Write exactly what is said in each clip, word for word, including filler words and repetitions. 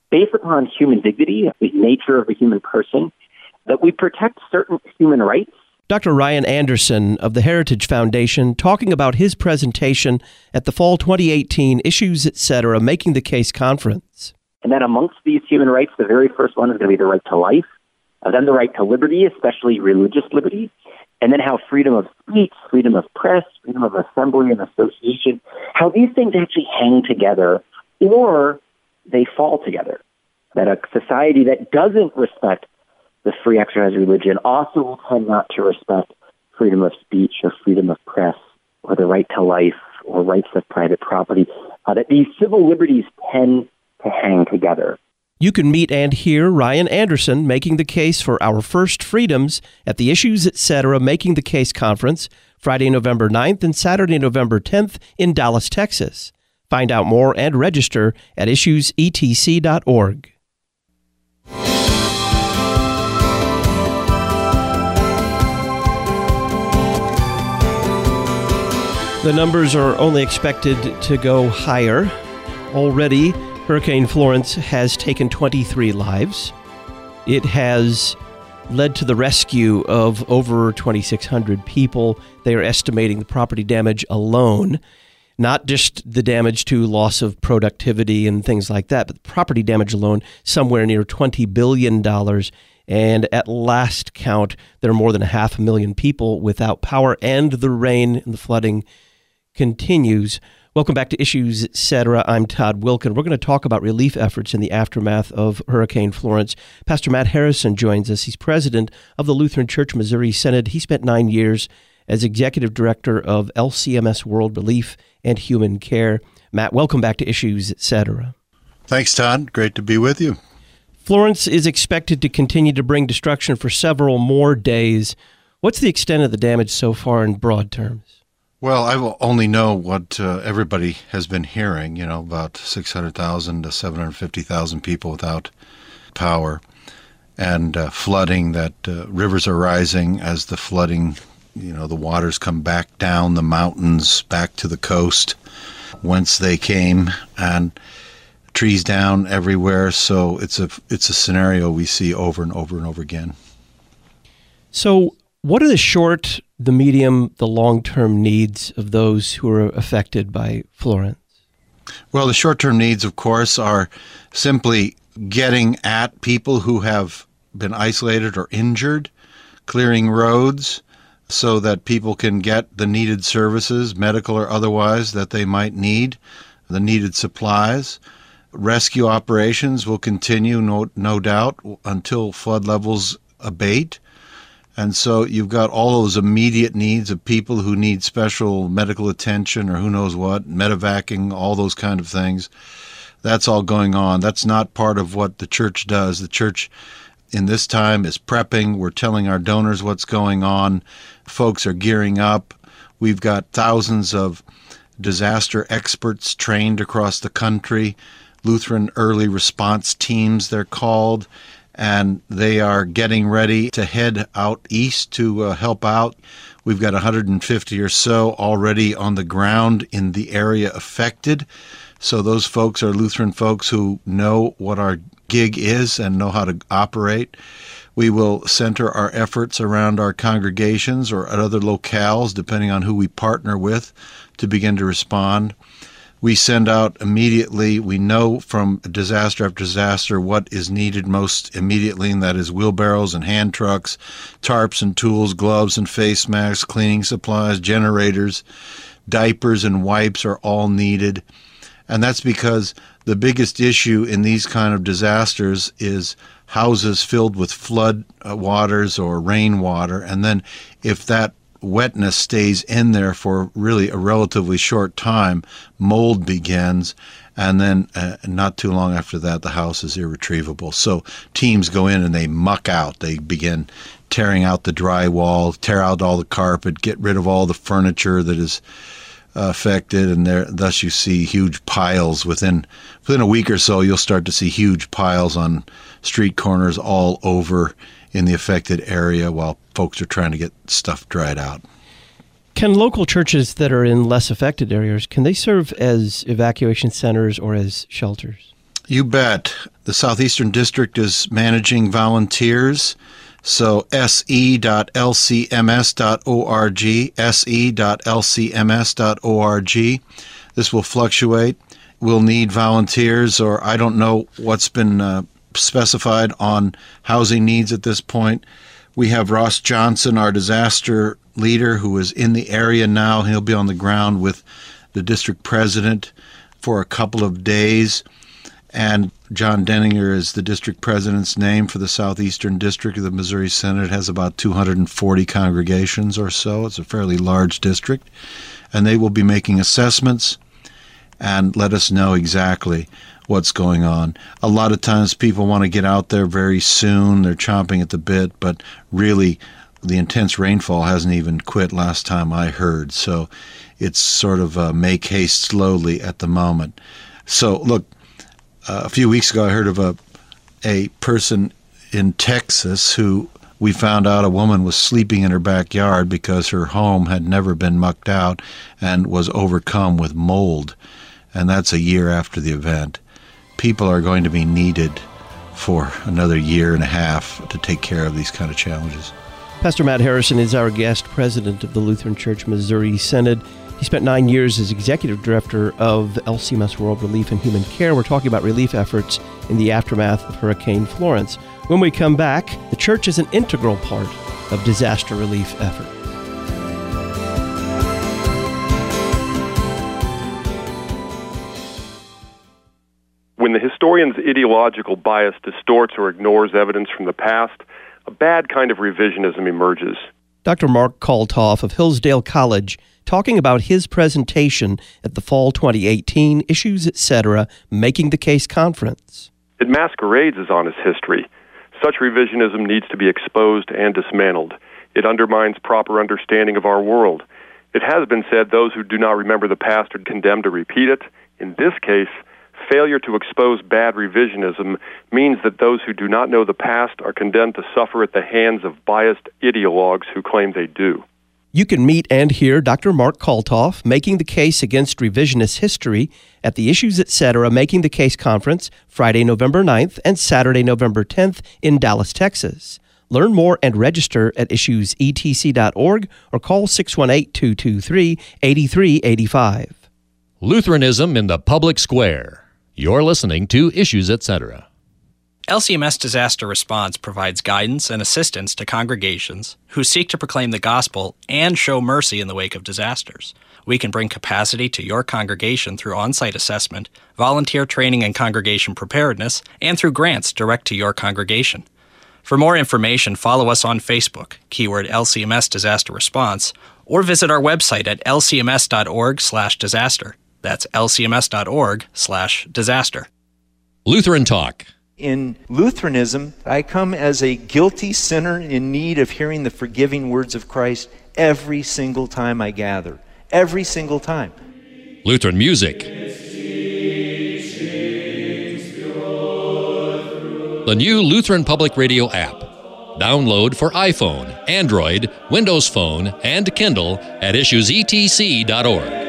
based upon human dignity, the nature of a human person, that we protect certain human rights. Doctor Ryan Anderson of the Heritage Foundation talking about his presentation at the Fall twenty eighteen Issues, et cetera, Making the Case Conference. And then amongst these human rights, the very first one is going to be the right to life, and then the right to liberty, especially religious liberty, and then how freedom of speech, freedom of press, freedom of assembly and association, how these things actually hang together or they fall together. That a society that doesn't respect the free exercise of religion also will tend not to respect freedom of speech or freedom of press or the right to life or rights of private property. Uh, that these civil liberties tend to hang together. You can meet and hear Ryan Anderson making the case for our first freedoms at the Issues, et cetera, Making the Case Conference, Friday, November ninth and Saturday, November tenth in Dallas, Texas. Find out more and register at issues e t c dot org. The numbers are only expected to go higher. Already, Hurricane Florence has taken twenty-three lives. It has led to the rescue of over twenty-six hundred people. They are estimating the property damage alone, not just the damage to loss of productivity and things like that, but the property damage alone, somewhere near twenty billion dollars. And at last count, there are more than a half a million people without power, and the rain and the flooding continues. Welcome back to Issues, et cetera. I'm Todd Wilken. We're going to talk about relief efforts in the aftermath of Hurricane Florence. Pastor Matt Harrison joins us. He's president of the Lutheran Church Missouri Synod. He spent nine years as executive director of L C M S World Relief and Human Care. Matt, welcome back to Issues, et cetera. Thanks, Todd. Great to be with you. Florence is expected to continue to bring destruction for several more days. What's the extent of the damage so far in broad terms? Well, I will only know what uh, everybody has been hearing, you know, about six hundred thousand to seven hundred fifty thousand people without power, and uh, flooding, that uh, rivers are rising as the flooding, you know, the waters come back down the mountains, back to the coast, whence they came, and trees down everywhere. So it's a, it's a scenario we see over and over and over again. So what are the short, the medium, the long-term needs of those who are affected by Florence? Well, the short-term needs, of course, are simply getting at people who have been isolated or injured, clearing roads so that people can get the needed services, medical or otherwise, that they might need, the needed supplies. Rescue operations will continue, no, no doubt, until flood levels abate. And so you've got all those immediate needs of people who need special medical attention or who knows what, medevacing, all those kind of things. That's all going on. That's not part of what the church does. The church in this time is prepping. We're telling our donors what's going on. Folks are gearing up. We've got thousands of disaster experts trained across the country, Lutheran early response teams, they're called. And they are getting ready to head out east to uh, help out. We've got one hundred fifty or so already on the ground in the area affected. So those folks are Lutheran folks who know what our gig is and know how to operate. We will center our efforts around our congregations or at other locales, depending on who we partner with, to begin to respond. We send out immediately. We know from disaster after disaster what is needed most immediately, and that is wheelbarrows and hand trucks, tarps and tools, gloves and face masks, cleaning supplies, generators, diapers and wipes are all needed. And that's because the biggest issue in these kind of disasters is houses filled with flood waters or rainwater. And then if that wetness stays in there for really a relatively short time, mold begins, and then uh, not too long after that, the house is irretrievable. So teams go in and they muck out. They begin tearing out the drywall, tear out all the carpet, get rid of all the furniture that is uh, affected, and there, thus you see huge piles. Within within a week or so, you'll start to see huge piles on street corners all over in the affected area while folks are trying to get stuff dried out. Can local churches that are in less affected areas, can they serve as evacuation centers or as shelters? You bet. The Southeastern District is managing volunteers. So s e dot l c m s dot org, s e dot l c m s dot org. This will fluctuate. We'll need volunteers, or I don't know what's been uh, specified on housing needs at this point. We have Ross Johnson, our disaster leader, who is in the area now. He'll be on the ground with the district president for a couple of days. And John Denninger is the district president's name for the Southeastern District of the Missouri Synod. It has about two hundred forty congregations or so. It's a fairly large district. And they will be making assessments and let us know exactly what's going on. A lot of times people want to get out there very soon. They're chomping at the bit, but really the intense rainfall hasn't even quit last time I heard. So it's sort of uh, make haste slowly at the moment. So look, uh, a few weeks ago I heard of a a person in Texas who we found out a woman was sleeping in her backyard because her home had never been mucked out and was overcome with mold. And that's a year after the event. People are going to be needed for another year and a half to take care of these kind of challenges. Pastor Matt Harrison is our guest, president of the Lutheran Church Missouri Synod. He spent nine years as executive director of L C M S World Relief and Human Care. We're talking about relief efforts in the aftermath of Hurricane Florence. When we come back, the church is an integral part of disaster relief effort. When the historian's ideological bias distorts or ignores evidence from the past, a bad kind of revisionism emerges. Doctor Mark Kaltoff of Hillsdale College talking about his presentation at the Fall twenty eighteen Issues, et cetera, Making the Case Conference. It masquerades as honest history. Such revisionism needs to be exposed and dismantled. It undermines proper understanding of our world. It has been said those who do not remember the past are condemned to repeat it. In this case, failure to expose bad revisionism means that those who do not know the past are condemned to suffer at the hands of biased ideologues who claim they do. You can meet and hear Doctor Mark Kaltoff making the case against revisionist history at the Issues, et cetera, Making the Case Conference, Friday, November ninth and Saturday, November tenth in Dallas, Texas. Learn more and register at issues e t c dot org or call six one eight, two two three, eight three eight five. Lutheranism in the Public Square. You're listening to Issues, et cetera. L C M S Disaster Response provides guidance and assistance to congregations who seek to proclaim the gospel and show mercy in the wake of disasters. We can bring capacity to your congregation through on-site assessment, volunteer training and congregation preparedness, and through grants direct to your congregation. For more information, follow us on Facebook, keyword L C M S Disaster Response, or visit our website at l c m s dot org slash disaster. That's l c m s dot org slash disaster. Lutheran Talk. In Lutheranism, I come as a guilty sinner in need of hearing the forgiving words of Christ every single time I gather. Every single time. Lutheran music. The new Lutheran Public Radio app. Download for iPhone, Android, Windows Phone, and Kindle at issues e t c dot org.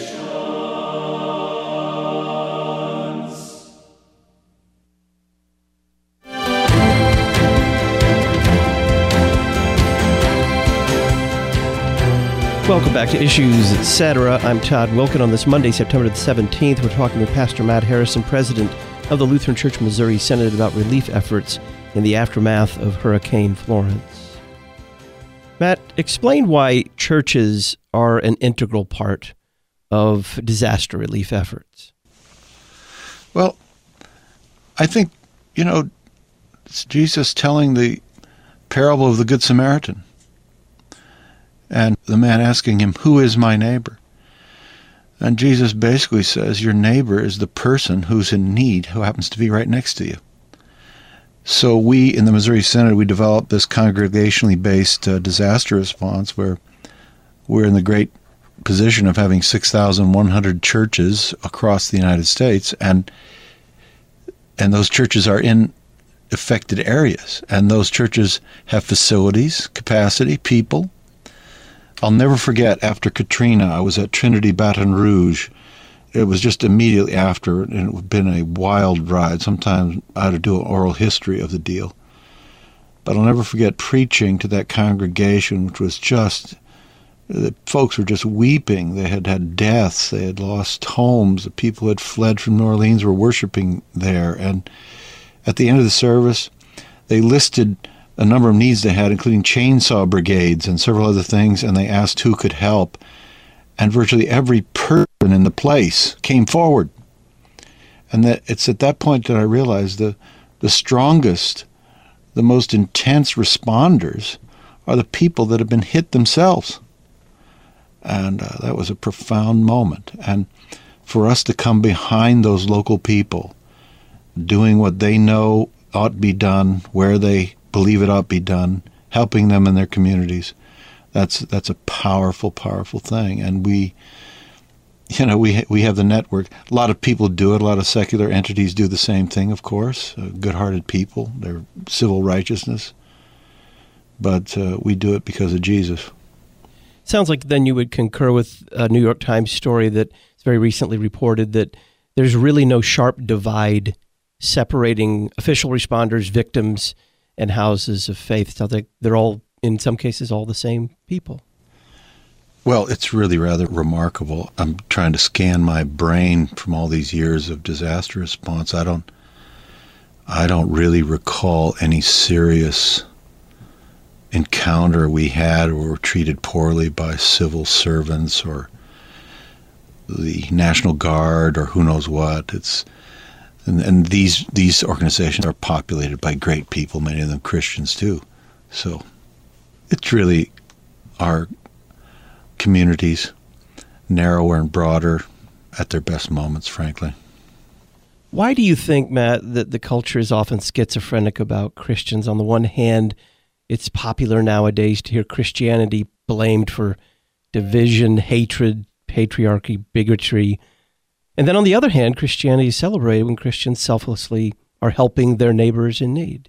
Welcome back to Issues, et cetera. I'm Todd Wilken. On this Monday, September the seventeenth, we're talking with Pastor Matt Harrison, president of the Lutheran Church Missouri Synod, about relief efforts in the aftermath of Hurricane Florence. Matt, explain why churches are an integral part of disaster relief efforts. Well, I think, you know, it's Jesus telling the parable of the Good Samaritan. And the man asking him, who is my neighbor? And Jesus basically says, your neighbor is the person who's in need, who happens to be right next to you. So we, in the Missouri Synod, we developed this congregationally based uh, disaster response where we're in the great position of having six thousand one hundred churches across the United States, and and those churches are in affected areas. And those churches have facilities, capacity, people. I'll never forget, after Katrina, I was at Trinity Baton Rouge, it was just immediately after, and it had been a wild ride. Sometimes I had to do an oral history of the deal. But I'll never forget preaching to that congregation, which was just, the folks were just weeping. They had had deaths. They had lost homes. The people who had fled from New Orleans were worshiping there. And at the end of the service, they listed a number of needs they had, including chainsaw brigades and several other things, and they asked who could help. And virtually every person in the place came forward. And that it's at that point that I realized the, the strongest, the most intense responders are the people that have been hit themselves. And uh, that was a profound moment. And for us to come behind those local people, doing what they know ought to be done, where they believe it ought to be done, helping them in their communities, that's that's a powerful, powerful thing. And we, you know, we we have the network. A lot of people do it. A lot of secular entities do the same thing, of course. Uh, good-hearted people, they're civil righteousness. But uh, we do it because of Jesus. Sounds like then you would concur with a New York Times story that's very recently reported that there's really no sharp divide separating official responders, victims, and houses of faith. So they, they're all, in some cases, all the same people. Well, it's really rather remarkable. I'm trying to scan my brain from all these years of disaster response. I don't, I don't really recall any serious encounter we had or were treated poorly by civil servants or the National Guard or who knows what. It's and, and these these organizations are populated by great people, many of them Christians too. So it's really our communities, narrower and broader, at their best moments, frankly. Why do you think, Matt, that the culture is often schizophrenic about Christians? On the one hand, it's popular nowadays to hear Christianity blamed for division, hatred, patriarchy, bigotry. And then on the other hand, Christianity is celebrated when Christians selflessly are helping their neighbors in need.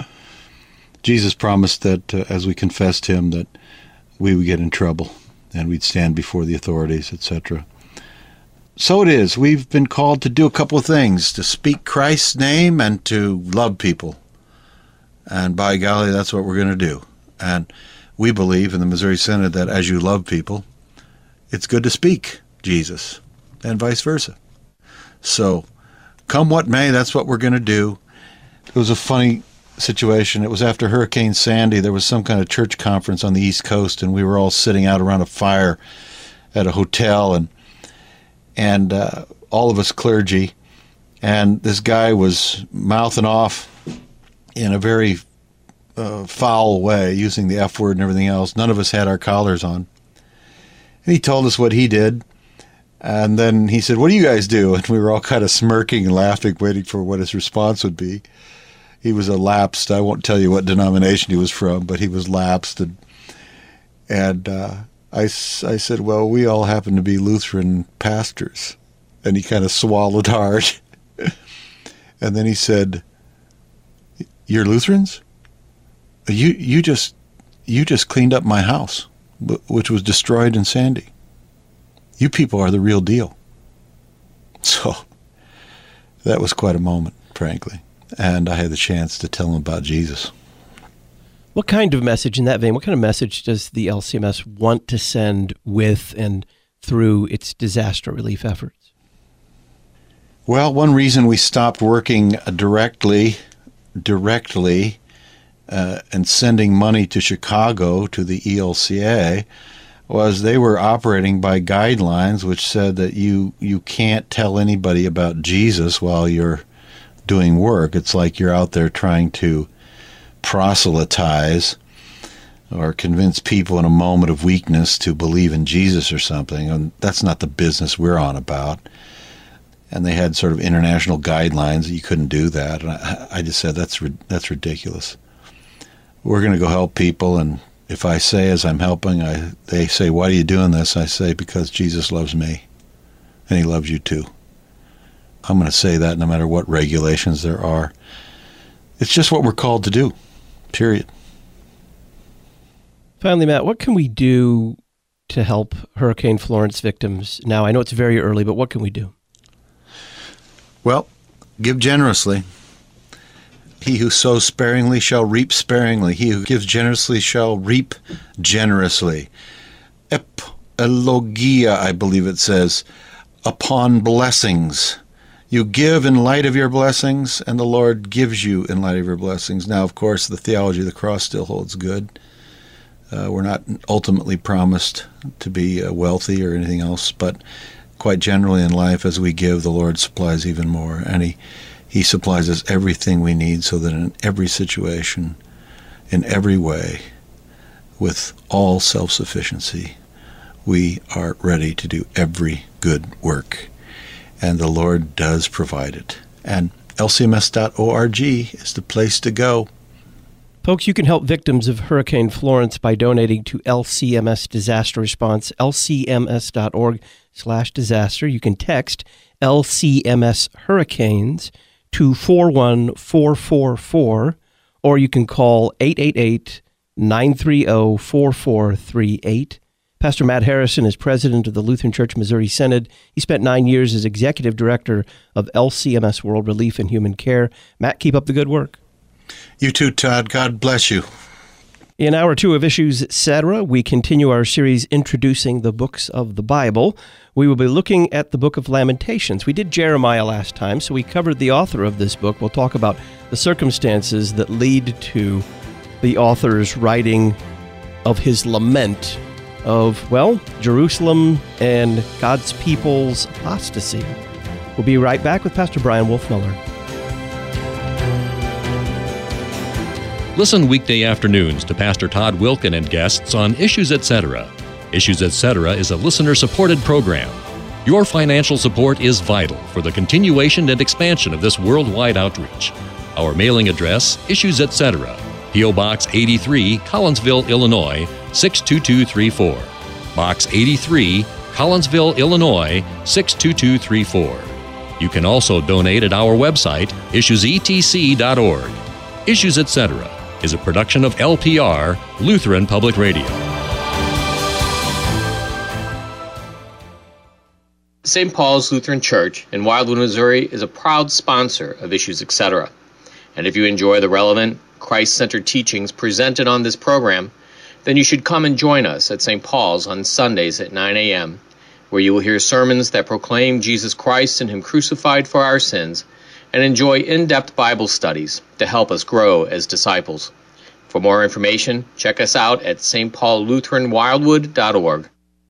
Jesus promised that uh, as we confessed him, that we would get in trouble and we'd stand before the authorities, et cetera. So it is. We've been called to do a couple of things, to speak Christ's name and to love people. And by golly, that's what we're going to do. And we believe in the Missouri Synod that as you love people, it's good to speak Jesus, and vice versa. So, come what may, that's what we're going to do. It was a funny situation. It was after Hurricane Sandy. There was some kind of church conference on the East Coast, and we were all sitting out around a fire at a hotel, and and uh, all of us clergy. And this guy was mouthing off in a very uh, foul way, using the F word and everything else. None of us had our collars on. And he told us what he did. And then he said, "What do you guys do?" And we were all kind of smirking and laughing, waiting for what his response would be. He was a lapsed, I won't tell you what denomination he was from, but he was lapsed. And, and uh, I, I said, "Well, we all happen to be Lutheran pastors." And he kind of swallowed hard. And then he said, "You're Lutherans? You you just you just cleaned up my house, which was destroyed in Sandy. You people are the real deal." So that was quite a moment, frankly. And I had the chance to tell him about Jesus. What kind of message, in that vein, what kind of message does the L C M S want to send with and through its disaster relief efforts? Well, one reason we stopped working directly, directly, uh, and sending money to Chicago to the E L C A was they were operating by guidelines which said that you you can't tell anybody about Jesus while you're doing work. It's like you're out there trying to proselytize or convince people in a moment of weakness to believe in Jesus or something, and that's not the business we're on about. And they had sort of international guidelines that you couldn't do that, and I, I just said that's that's ridiculous. We're going to go help people, and if I say as I'm helping, I they say, "Why are you doing this?" I say, "Because Jesus loves me, and he loves you too." I'm going to say that no matter what regulations there are. It's just what we're called to do, period. Finally, Matt, what can we do to help Hurricane Florence victims now? I know it's very early, but what can we do? Well, give generously. He who sows sparingly shall reap sparingly. He who gives generously shall reap generously. Eplogia, I believe it says, upon blessings. You give in light of your blessings, and the Lord gives you in light of your blessings. Now, of course, the theology of the cross still holds good. Uh, we're not ultimately promised to be uh, wealthy or anything else, but quite generally in life, as we give, the Lord supplies even more. And He, he supplies us everything we need so that in every situation, in every way, with all self-sufficiency, we are ready to do every good work. And the Lord does provide it. And L C M S dot org is the place to go. Folks, you can help victims of Hurricane Florence by donating to L C M S Disaster Response, L C M S dot org slash disaster. You can text L C M S Hurricanes to four one four four four, or you can call eight eight eight, nine three zero, four four three eight. Pastor Matt Harrison is president of the Lutheran Church Missouri Synod. He spent nine years as executive director of L C M S World Relief and Human Care. Matt, keep up the good work. You too, Todd. God bless you. In hour two of Issues Etc., we continue our series introducing the books of the Bible. We will be looking at the book of Lamentations. We did Jeremiah last time, so we covered the author of this book. We'll talk about the circumstances that lead to the author's writing of his lament of, well, Jerusalem and God's people's apostasy. We'll be right back with Pastor Brian Wolfmuller. Listen weekday afternoons to Pastor Todd Wilken and guests on Issues Etc. Issues Etc. is a listener-supported program. Your financial support is vital for the continuation and expansion of this worldwide outreach. Our mailing address, Issues Etc., P O. Box eighty-three, Collinsville, Illinois, six two two three four. Box eighty-three, Collinsville, Illinois, six two two three four. You can also donate at our website, issues e t c dot org. Issues Etc. is a production of L P R, Lutheran Public Radio. Saint Paul's Lutheran Church in Wildwood, Missouri is a proud sponsor of Issues Etc. And if you enjoy the relevant, Christ-centered teachings presented on this program, then you should come and join us at Saint Paul's on Sundays at nine a.m., where you will hear sermons that proclaim Jesus Christ and Him crucified for our sins, and enjoy in-depth Bible studies to help us grow as disciples. For more information, check us out at s t paul lutheran wildwood dot org.